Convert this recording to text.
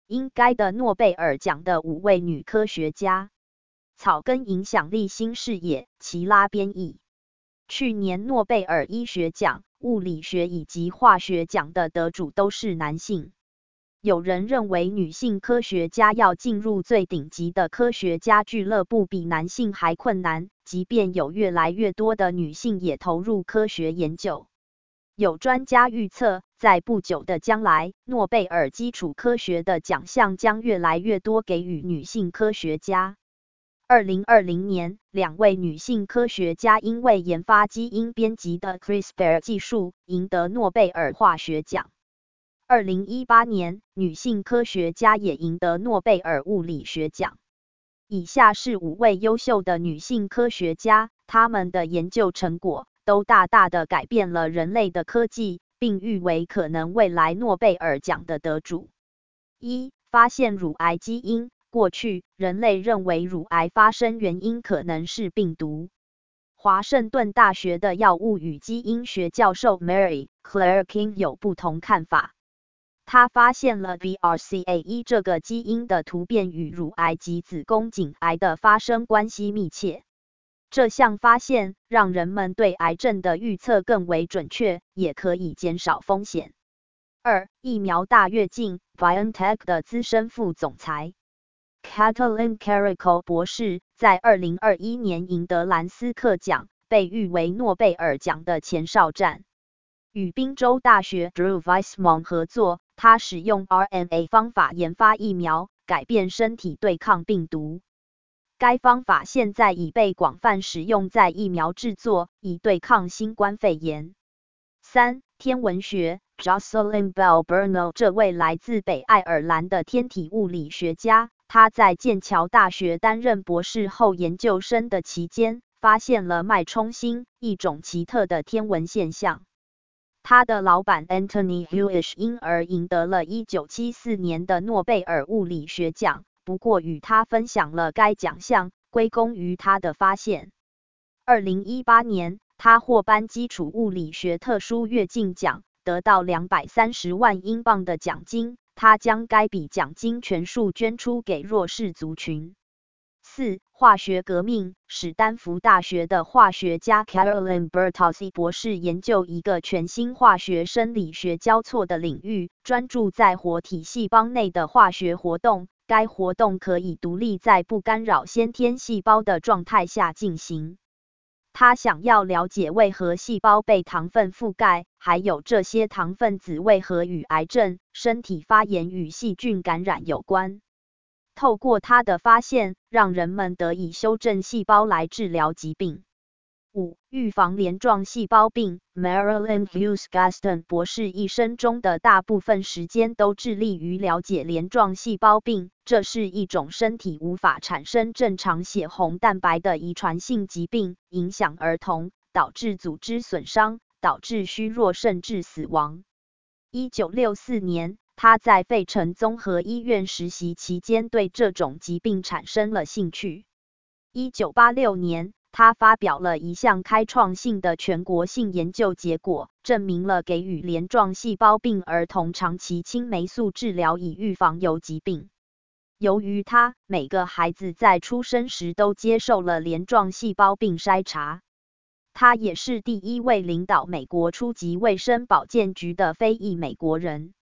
应该的诺贝尔奖的5位女科学家。草根影响力新视野，齐拉编译。去年诺贝尔医学奖、物理学以及化学奖的得主都是男性。有人认为女性科学家要进入最顶级的科学家俱乐部比男性还困难，即便有越来越多的女性也投入科学研究。有专家预测，在不久的将来，诺贝尔基础科学的奖项将越来越多给予女性科学家。2020年，2位女性科学家因为研发基因编辑的 CRISPR 技术，赢得诺贝尔化学奖。2018年，女性科学家也赢得诺贝尔物理学奖。以下是5位优秀的女性科学家，她们的研究成果都大大的改变了人类的科技，并誉为可能未来诺贝尔奖的得主。1. 发现乳癌基因。过去，人类认为乳癌发生原因可能是病毒。华盛顿大学的药物与基因学教授 Mary Claire King 有不同看法。他发现了 BRCA1 这个基因的突变与乳癌及子宫颈癌的发生关系密切。这项发现让人们对癌症的预测更为准确，也可以减少风险。2. 疫苗大跃进。BioNTech 的资深副总裁Katalin Karikó 博士在2021年赢得兰斯克奖，被誉为诺贝尔奖的前哨战。与宾州大学 Drew Weissman 合作，他使用 RNA 方法研发疫苗，改变身体对抗病毒。该方法现在已被广泛使用在疫苗制作，以对抗新冠肺炎。3. 天文学。Jocelyn Bell Burnell 这位来自北爱尔兰的天体物理学家，他在剑桥大学担任博士后研究生的期间，发现了脉冲星，一种奇特的天文现象。他的老板 Anthony Hewish 因而赢得了1974年的诺贝尔物理学奖，不过与他分享了该奖项，归功于他的发现。2018年，他获颁基础物理学特殊跃进奖，得到230万英镑的奖金，他将该笔奖金全数捐出给弱势族群。4. 化学革命。史丹福大学的化学家 Carolyn Bertozzi 博士研究一个全新化学生理学交错的领域，专注在活体细胞内的化学活动。该活动可以独立在不干扰先天细胞的状态下进行。他想要了解为何细胞被糖分覆盖，还有这些糖分子为何与癌症、身体发炎与细菌感染有关。透过他的发现，让人们得以修正细胞来治疗疾病。5. 预防镰状细胞病。Marilyn Hughes Gaston 博士一生中的大部分时间都致力于了解镰状细胞病，这是一种身体无法产生正常血红蛋白的遗传性疾病，影响儿童，导致组织损伤，导致虚弱甚至死亡。1964年，他在费城综合医院实习期间对这种疾病产生了兴趣。1986年，他发表了一项开创性的全国性研究结果，证明了给予镰状细胞病儿童长期青霉素治疗以预防疣疾病。由于每个孩子在出生时都接受了镰状细胞病筛查。他也是第一位领导美国初级卫生保健局的非裔美国人。